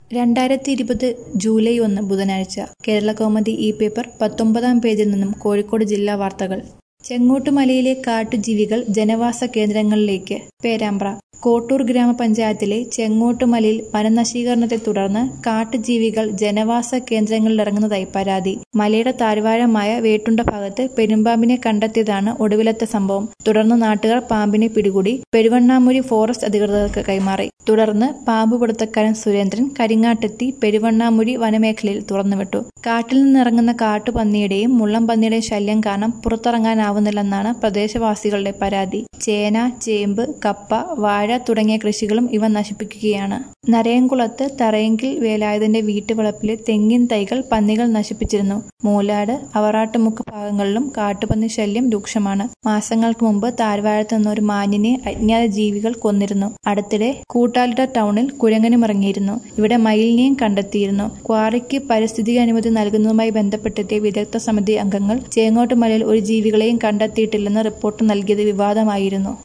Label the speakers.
Speaker 1: 2020 July 1 ബുധനാഴ്ച Keralakaumudi paper 19-ാം പേജിൽ നിന്നും കോഴിക്കോട് ജില്ലാ വാർത്തകൾ. ചെങ്ങോട്ടുമലയിലെ കാട്ടുജീവികൾ ജനവാസ കേന്ദ്രങ്ങളിലേക്ക്. പേരാമ്പ്ര. കോട്ടൂർ ഗ്രാമപഞ്ചായത്തിലെ ചെങ്ങോട്ടുമലയിൽ വനനശീകരണത്തെ തുടർന്ന് കാട്ടുജീവികൾ ജനവാസ കേന്ദ്രങ്ങളിലിറങ്ങുന്നതായി പരാതി. മലയുടെ താഴ്വാരമായ വേട്ടുണ്ട ഭാഗത്ത് പെരുമ്പാമ്പിനെ കണ്ടെത്തിയതാണ് ഒടുവിലത്തെ സംഭവം. തുടർന്ന് നാട്ടുകാർ പാമ്പിനെ പിടികൂടി പെരുവണ്ണാമൂരി ഫോറസ്റ്റ് അധികൃതർക്ക് കൈമാറി. തുടർന്ന് പാമ്പുപിടുത്തക്കാരൻ സുരേന്ദ്രൻ കരിങ്ങാട്ടെത്തി പെരുവണ്ണാമൂരി വനമേഖലയിൽ തുറന്നുവിട്ടു. കാട്ടിൽ നിന്നിറങ്ങുന്ന കാട്ടുപന്നിയുടെയും മുള്ളംപന്നിയുടെയും ശല്യം കാരണം പുറത്തിറങ്ങാനാവുന്നില്ലെന്നാണ് പ്രദേശവാസികളുടെ പരാതി. ചേന, ചേമ്പ്, കപ്പ, വാഴ തുടങ്ങിയ കൃഷികളും ഇവ നശിപ്പിക്കുകയാണ്. നരയൻകുളത്ത് തറയെങ്കിൽ വേലായുധന്റെ വീട്ടുവളപ്പിലെ തെങ്ങിൻ തൈകൾ പന്നികൾ നശിപ്പിച്ചിരുന്നു. മൂലാട്, അവറാട്ടുമുക്ക് ഭാഗങ്ങളിലും കാട്ടുപന്നി ശല്യം രൂക്ഷമാണ്. മാസങ്ങൾക്ക് മുമ്പ് താഴ്വാരത്ത് നിന്നൊരു മാനിനെ അജ്ഞാത ജീവികൾ കൊന്നിരുന്നു. അടുത്തിടെ കൂട്ടാലിട്ട ടൗണിൽ കുരങ്ങനും ഇറങ്ങിയിരുന്നു. ഇവിടെ മയിലിനെയും കണ്ടെത്തിയിരുന്നു. ക്വാറിക്ക് പരിസ്ഥിതി അനുമതി നൽകുന്നതുമായി ബന്ധപ്പെട്ടെത്തിയ വിദഗ്ധ സമിതി അംഗങ്ങൾ ചെങ്ങോട്ടുമലയിൽ ഒരു ജീവികളെയും കണ്ടെത്തിയിട്ടില്ലെന്ന് റിപ്പോർട്ട് നൽകിയത് വിവാദമായിരുന്നു.